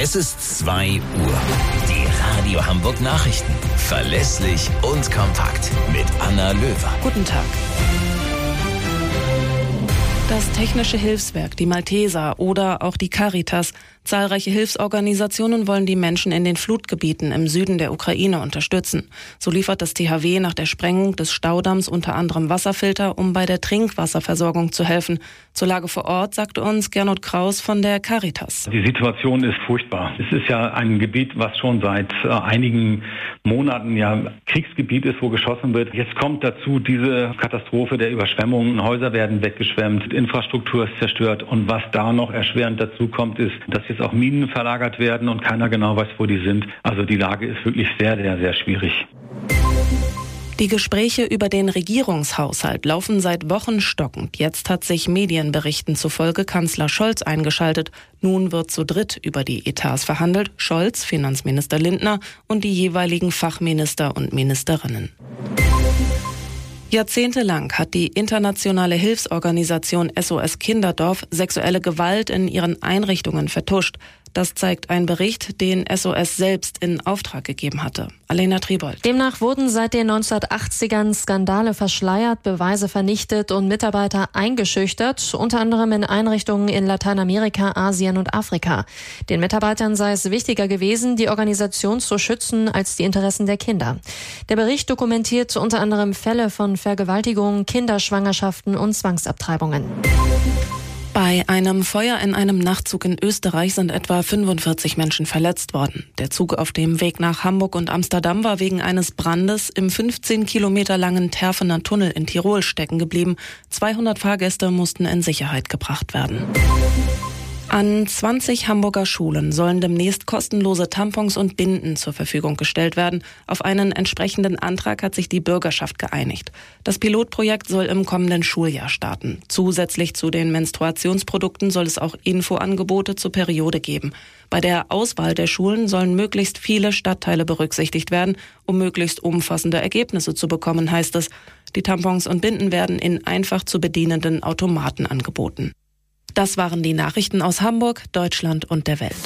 Es ist 2 Uhr. Die Radio Hamburg Nachrichten. Verlässlich und kompakt. Mit Anna Löwer. Guten Tag. Das Technische Hilfswerk, die Malteser oder auch die Caritas. Zahlreiche Hilfsorganisationen wollen die Menschen in den Flutgebieten im Süden der Ukraine unterstützen. So liefert das THW nach der Sprengung des Staudamms unter anderem Wasserfilter, um bei der Trinkwasserversorgung zu helfen. Zur Lage vor Ort sagte uns Gernot Kraus von der Caritas. Die Situation ist furchtbar. Es ist ja ein Gebiet, was schon seit einigen Monaten Kriegsgebiet ist, wo geschossen wird. Jetzt kommt dazu diese Katastrophe der Überschwemmungen. Häuser werden weggeschwemmt, Infrastruktur ist zerstört. Und was da noch erschwerend dazu kommt, ist, dass jetzt auch Minen verlagert werden und keiner genau weiß, wo die sind. Also die Lage ist wirklich sehr, sehr, sehr schwierig. Die Gespräche über den Regierungshaushalt laufen seit Wochen stockend. Jetzt hat sich Medienberichten zufolge Kanzler Scholz eingeschaltet. Nun wird zu dritt über die Etats verhandelt. Scholz, Finanzminister Lindner und die jeweiligen Fachminister und Ministerinnen. Jahrzehntelang hat die internationale Hilfsorganisation SOS Kinderdorf sexuelle Gewalt in ihren Einrichtungen vertuscht. Das zeigt ein Bericht, den SOS selbst in Auftrag gegeben hatte. Alena Tribold. Demnach wurden seit den 1980ern Skandale verschleiert, Beweise vernichtet und Mitarbeiter eingeschüchtert, unter anderem in Einrichtungen in Lateinamerika, Asien und Afrika. Den Mitarbeitern sei es wichtiger gewesen, die Organisation zu schützen, als die Interessen der Kinder. Der Bericht dokumentiert unter anderem Fälle von Vergewaltigungen, Kinderschwangerschaften und Zwangsabtreibungen. Bei einem Feuer in einem Nachtzug in Österreich sind etwa 45 Menschen verletzt worden. Der Zug auf dem Weg nach Hamburg und Amsterdam war wegen eines Brandes im 15 Kilometer langen Terfener Tunnel in Tirol stecken geblieben. 200 Fahrgäste mussten in Sicherheit gebracht werden. An 20 Hamburger Schulen sollen demnächst kostenlose Tampons und Binden zur Verfügung gestellt werden. Auf einen entsprechenden Antrag hat sich die Bürgerschaft geeinigt. Das Pilotprojekt soll im kommenden Schuljahr starten. Zusätzlich zu den Menstruationsprodukten soll es auch Infoangebote zur Periode geben. Bei der Auswahl der Schulen sollen möglichst viele Stadtteile berücksichtigt werden, um möglichst umfassende Ergebnisse zu bekommen, heißt es. Die Tampons und Binden werden in einfach zu bedienenden Automaten angeboten. Das waren die Nachrichten aus Hamburg, Deutschland und der Welt.